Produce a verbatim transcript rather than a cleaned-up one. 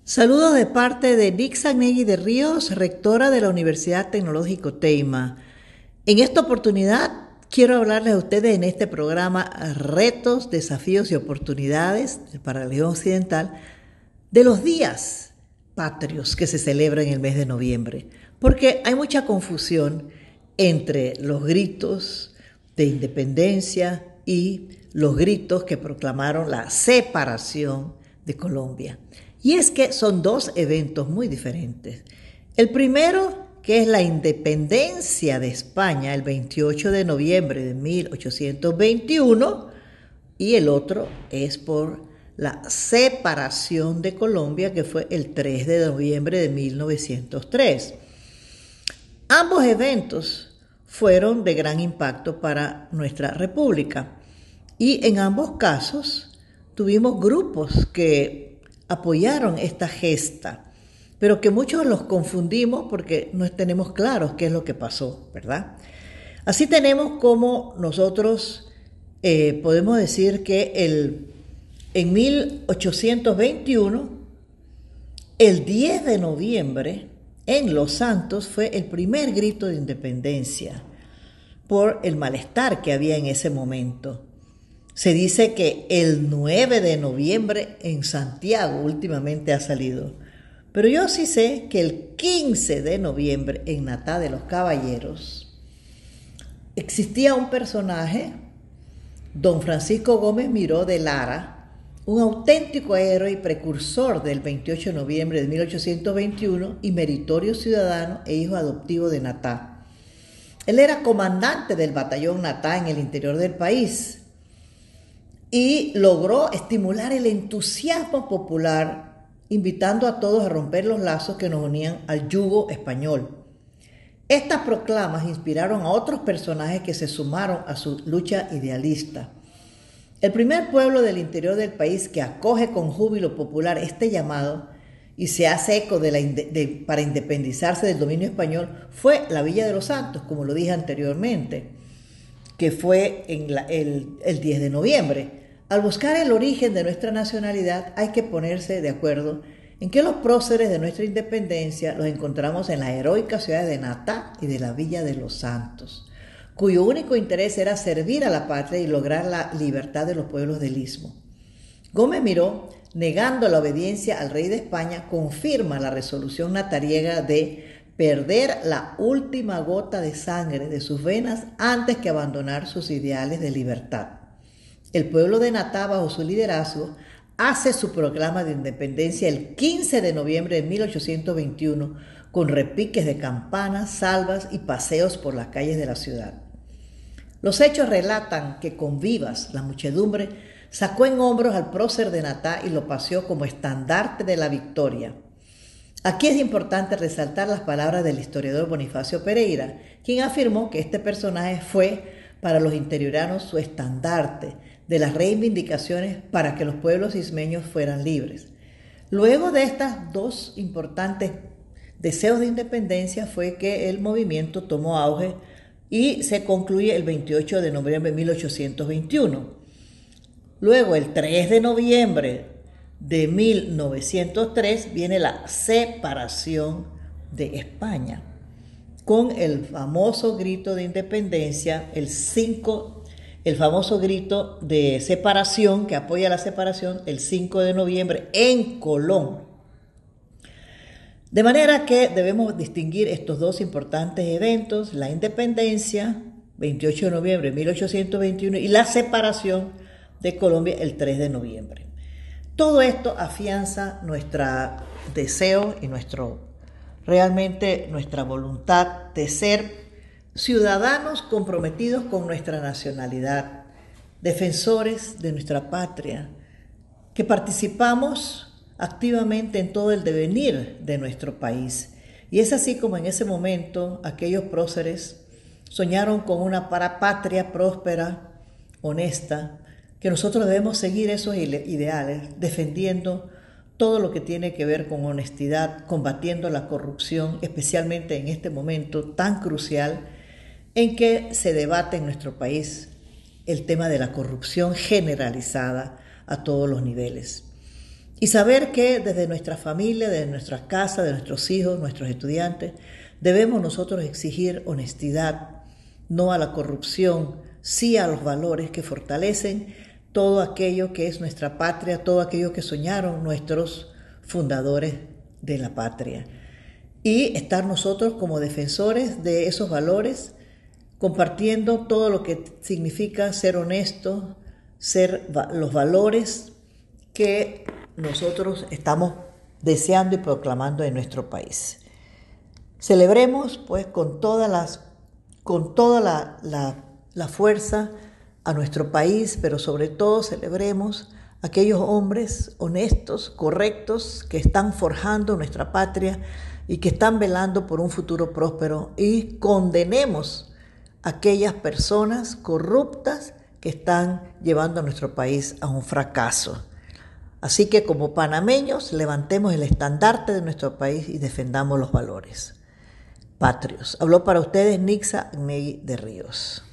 Saludos de parte de Nixa Negui de Ríos, rectora de la Universidad Tecnológico Teima. En esta oportunidad quiero hablarles a ustedes en este programa Retos, Desafíos y Oportunidades para la región occidental de los días patrios que se celebran en el mes de noviembre, porque hay mucha confusión entre los gritos de independencia y los gritos que proclamaron la separación de Colombia. Y es que son dos eventos muy diferentes. El primero, que es la independencia de España, el veintiocho de noviembre de mil ochocientos veintiuno, y el otro es por la separación de Colombia, que fue el tres de noviembre de mil novecientos tres. Ambos eventos fueron de gran impacto para nuestra república, y en ambos casos tuvimos grupos que apoyaron esta gesta, pero que muchos los confundimos porque no tenemos claros qué es lo que pasó, ¿verdad? Así tenemos como nosotros eh, podemos decir que el, en mil ochocientos veintiuno, el diez de noviembre, en Los Santos fue el primer grito de independencia por el malestar que había en ese momento. Se dice que el nueve de noviembre en Santiago últimamente ha salido. Pero yo sí sé que el quince de noviembre en Natá de los Caballeros existía un personaje, don Francisco Gómez Miró de Lara, un auténtico héroe y precursor del veintiocho de noviembre de mil ochocientos veintiuno y meritorio ciudadano e hijo adoptivo de Natá. Él era comandante del batallón Natá en el interior del país y logró estimular el entusiasmo popular, invitando a todos a romper los lazos que nos unían al yugo español. Estas proclamas inspiraron a otros personajes que se sumaron a su lucha idealista. El primer pueblo del interior del país que acoge con júbilo popular este llamado y se hace eco de la de, para independizarse del dominio español fue la Villa de los Santos, como lo dije anteriormente, que fue en la, el, el diez de noviembre. Al buscar el origen de nuestra nacionalidad hay que ponerse de acuerdo en que los próceres de nuestra independencia los encontramos en las heroicas ciudades de Natá y de la Villa de los Santos, cuyo único interés era servir a la patria y lograr la libertad de los pueblos del Istmo. Gómez Miró, negando la obediencia al rey de España, confirma la resolución natariega de perder la última gota de sangre de sus venas antes que abandonar sus ideales de libertad. El pueblo de Natá, bajo su liderazgo, hace su proclama de independencia el quince de noviembre de mil ochocientos veintiuno con repiques de campanas, salvas y paseos por las calles de la ciudad. Los hechos relatan que con vivas la muchedumbre sacó en hombros al prócer de Natá y lo paseó como estandarte de la victoria. Aquí es importante resaltar las palabras del historiador Bonifacio Pereira, quien afirmó que este personaje fue para los interioranos su estandarte de las reivindicaciones para que los pueblos ismeños fueran libres. Luego de estas dos importantes deseos de independencia fue que el movimiento tomó auge y se concluye el veintiocho de noviembre de mil ochocientos veintiuno. Luego, el tres de noviembre de mil novecientos tres, viene la separación de España, con el famoso grito de independencia, el cinco, el famoso grito de separación que apoya la separación el cinco de noviembre en Colón. De manera que debemos distinguir estos dos importantes eventos, la independencia, veintiocho de noviembre de mil ochocientos veintiuno, y la separación de Colombia el tres de noviembre. Todo esto afianza nuestro deseo y nuestro, realmente nuestra voluntad de ser ciudadanos comprometidos con nuestra nacionalidad, defensores de nuestra patria, que participamos activamente en todo el devenir de nuestro país. Y es así como en ese momento aquellos próceres soñaron con una patria próspera, honesta, que nosotros debemos seguir esos ideales, defendiendo todo lo que tiene que ver con honestidad, combatiendo la corrupción, especialmente en este momento tan crucial en que se debate en nuestro país el tema de la corrupción generalizada a todos los niveles. Y saber que desde nuestra familia, desde nuestras casas, de nuestros hijos, nuestros estudiantes, debemos nosotros exigir honestidad, no a la corrupción, sí a los valores que fortalecen todo aquello que es nuestra patria, todo aquello que soñaron nuestros fundadores de la patria. Y estar nosotros como defensores de esos valores, compartiendo todo lo que significa ser honesto, ser los valores que nosotros estamos deseando y proclamando en nuestro país. Celebremos pues con todas las, con toda la, la, la fuerza a nuestro país, pero sobre todo celebremos a aquellos hombres honestos, correctos, que están forjando nuestra patria y que están velando por un futuro próspero, y condenemos a aquellas personas corruptas que están llevando a nuestro país a un fracaso. Así que como panameños levantemos el estandarte de nuestro país y defendamos los valores patrios. Habló para ustedes Nixa Agnegui de Ríos.